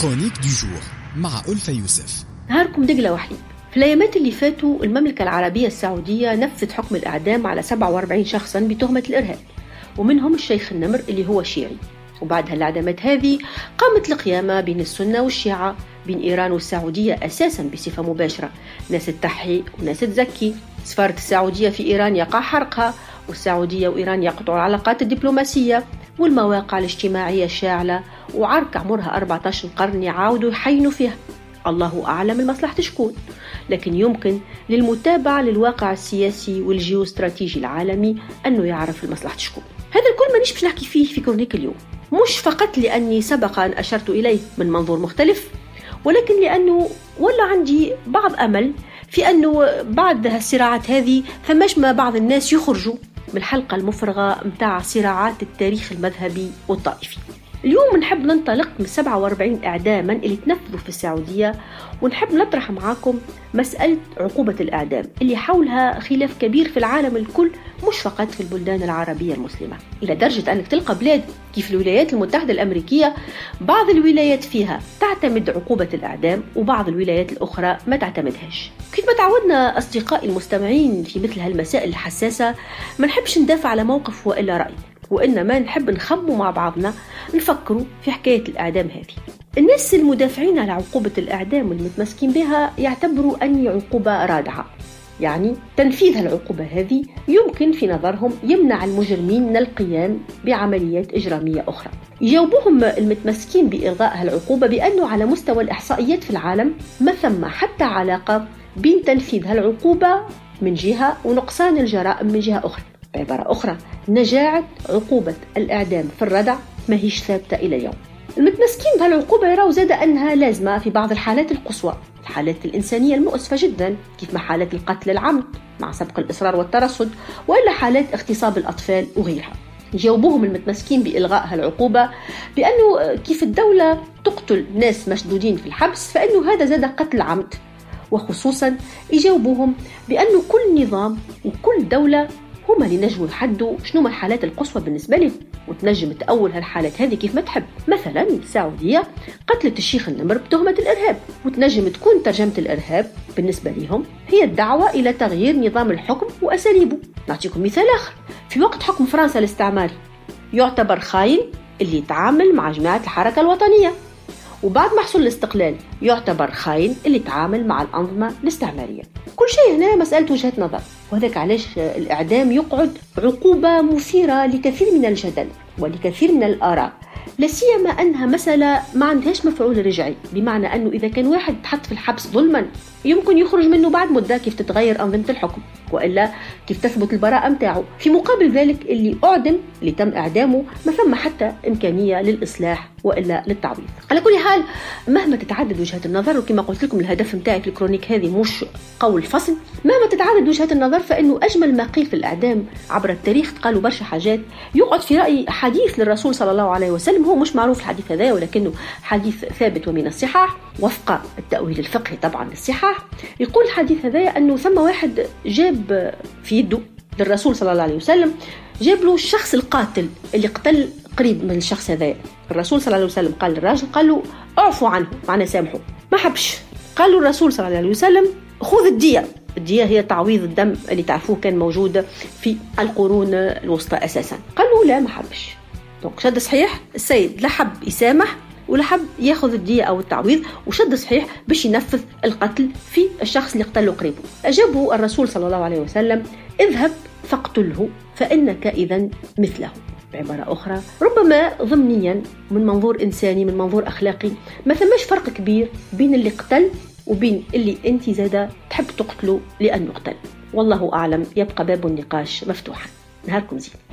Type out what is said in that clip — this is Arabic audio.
كرونيك دو جور مع ألفة يوسف. نهاركم دقلة وحليب. في الأيامات اللي فاتوا المملكة العربية السعودية نفذت حكم الإعدام على 47 شخصا بتهمة الإرهاب، ومنهم الشيخ النمر اللي هو شيعي. وبعد هالإعدامات هذه قامت القيامة بين السنة والشيعة، بين إيران والسعودية أساسا بصفة مباشرة، ناس تحي وناس تزكي. سفارة السعودية في إيران يقع حرقها، والسعودية وإيران يقطعوا العلاقات الدبلوماسية، والمواقع الاجتماعية شاعلة، وعرك عمرها 14 قرن يعاودوا يحينوا فيها. الله أعلم المصلحة شكون، لكن يمكن للمتابعة للواقع السياسي والجيوستراتيجي العالمي أنه يعرف المصلحة شكون. هذا الكل مانيش باش نحكي فيه في كرونيك اليوم، مش فقط لأني سبق أن أشرت إليه من منظور مختلف، ولكن لأنه ولا عندي بعض أمل في أنه بعد هالصراعات هذه فماش ما بعض الناس يخرجوا من الحلقة المفرغة متاع صراعات التاريخ المذهبي والطائفي. اليوم نحب ننطلق من 47 إعداما اللي تنفذوا في السعودية، ونحب نطرح معاكم مسألة عقوبة الإعدام اللي حولها خلاف كبير في العالم الكل، مش فقط في البلدان العربية المسلمة، إلى درجة أنك تلقى بلاد كيف الولايات المتحدة الأمريكية بعض الولايات فيها تعتمد عقوبة الإعدام وبعض الولايات الأخرى ما تعتمدهاش. كيف ما تعودنا أصدقائي المستمعين في مثل هالمسائل الحساسة، ما نحبش ندافع على موقف وإلا رأي، وإنما نحب نخموا مع بعضنا، نفكروا في حكاية الإعدام هذه. الناس المدافعين على عقوبة الإعدام والمتمسكين بها يعتبروا أن عقوبة رادعة، يعني تنفيذ العقوبة هذه يمكن في نظرهم يمنع المجرمين من القيام بعمليات إجرامية أخرى. يجاوبوهم المتمسكين بإلغاء العقوبة بأنه على مستوى الإحصائيات في العالم ما ثم حتى علاقة بين تنفيذ العقوبة من جهة ونقصان الجرائم من جهة أخرى. بعبارة أخرى، نجاعة عقوبة الإعدام في الردع ما هيش ثابتة إلى اليوم. المتمسكين بهالعقوبة يروا زاد أنها لازمة في بعض الحالات القصوى، الحالات الإنسانية المؤسفة جدا، كيف ما حالات القتل العمد مع سبق الإصرار والترصد، وإلا حالات اغتصاب الأطفال وغيرها. يجاوبوهم المتمسكين بإلغاء هالعقوبة بأنه كيف الدولة تقتل ناس مشدودين في الحبس فإنه هذا زاد قتل عمد، وخصوصا يجاوبوهم بأنه كل نظام وكل دولة هما اللي نجموا يحدوا شنو الحالات القصوى بالنسبة لهم، وتنجم تأول هالحالات هذه كيف ما تحب. مثلا السعودية قتلت الشيخ النمر بتهمة الإرهاب، وتنجم تكون ترجمة الإرهاب بالنسبة لهم هي الدعوة إلى تغيير نظام الحكم وأساليبه. نعطيكم مثال آخر، في وقت حكم فرنسا الاستعماري يعتبر خاين اللي يتعامل مع جماعة الحركة الوطنية، وبعد ما حصل الاستقلال يعتبر خاين اللي يتعامل مع الأنظمة الاستعمارية. كل شيء هنا مسألة وجهة نظر، وهذاك علاش الإعدام يقعد عقوبة مثيرة لكثير من الجدل ولكثير من الآراء، لا سيما أنها مسألة ما عندهاش مفعول رجعي، بمعنى أنه إذا كان واحد تحط في الحبس ظلما يمكن يخرج منه بعد مدة كيف تتغير أنظمة الحكم، وإلا كيف تثبت البراءة متاعه. في مقابل ذلك اللي أعدم اللي تم إعدامه ما ثم حتى إمكانية للإصلاح وإلا للتعويض. على كل حال، مهما تتعدد وجهات النظر، وكما قلت لكم الهدف متاعي في الكرونيك هذه مش قول فصل، مهما تتعدد وجهات النظر فإنه أجمل ما قيل في الإعدام عبر التاريخ قالوا برشا حاجات. يقعد في رأي حديث للرسول صلى الله عليه وسلم، هو مش معروف الحديث هذا ولكنه حديث ثابت ومن الصحاح وفق التأويل الفقهي طبعا للصحاح. يقول الحديث هذا أنه ثم واحد جاب في يده للرسول صلى الله عليه وسلم، جاب له الشخص القاتل اللي قتل قريب من الشخص هذا. الرسول صلى الله عليه وسلم قال للراجل، قال له اعفو عنه، معناه سامحه. ما حبش. قال له الرسول صلى الله عليه وسلم خذ الدية. الدية هي تعويض الدم اللي تعرفوه كان موجود في القرون الوسطى أساسا. قال له لا، ما حبش. دونك شد صحيح السيد لا حب يسامح ولا حب ياخذ الدية أو التعويض، وشد صحيح باش ينفذ القتل في الشخص اللي قتله قريبه. أجابه الرسول صلى الله عليه وسلم اذهب فاقتله فإنك إذن مثله. بعبارة أخرى، ربما ضمنيا من منظور إنساني من منظور أخلاقي ما ثماش فرق كبير بين اللي قتل وبين اللي أنت زادة تحب تقتله لأنه قتل. والله أعلم، يبقى باب النقاش مفتوحا. نهاركم زين.